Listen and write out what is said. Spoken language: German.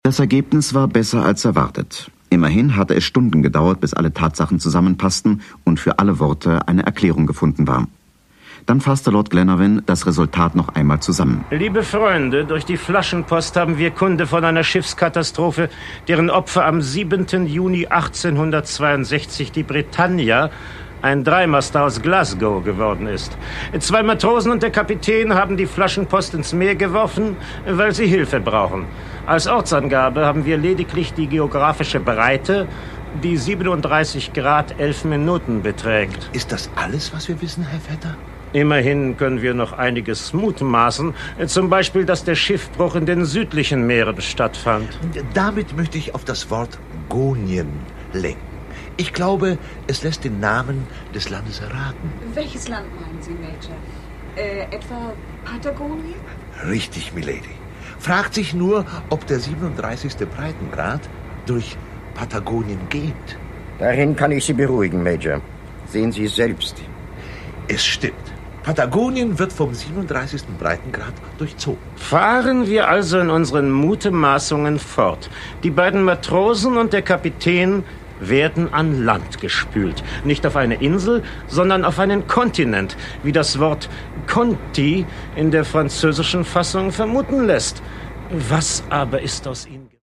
Das Ergebnis war besser als erwartet. Immerhin hatte es Stunden gedauert, bis alle Tatsachen zusammenpassten und für alle Worte eine Erklärung gefunden war. Dann fasste Lord Glenarvan das Resultat noch einmal zusammen. Liebe Freunde, durch die Flaschenpost haben wir Kunde von einer Schiffskatastrophe, deren Opfer am 7. Juni 1862 die Britannia, ein Dreimaster aus Glasgow, geworden ist. 2 Matrosen und der Kapitän haben die Flaschenpost ins Meer geworfen, weil sie Hilfe brauchen. Als Ortsangabe haben wir lediglich die geografische Breite, die 37 Grad 11 Minuten beträgt. Ist das alles, was wir wissen, Herr Vetter? Immerhin können wir noch einiges mutmaßen. Zum Beispiel, dass der Schiffbruch in den südlichen Meeren stattfand. Damit möchte ich auf das Wort Gonien lenken. Ich glaube, es lässt den Namen des Landes erraten. Welches Land meinen Sie, Major? Etwa Patagonien? Richtig, Milady. Fragt sich nur, ob der 37. Breitengrad durch Patagonien geht. Darin kann ich Sie beruhigen, Major. Sehen Sie selbst. Es stimmt. Patagonien wird vom 37. Breitengrad durchzogen. Fahren wir also in unseren Mutmaßungen fort. Die beiden Matrosen und der Kapitän werden an Land gespült. Nicht auf eine Insel, sondern auf einen Kontinent, wie das Wort Conti in der französischen Fassung vermuten lässt. Was aber ist aus ihnen?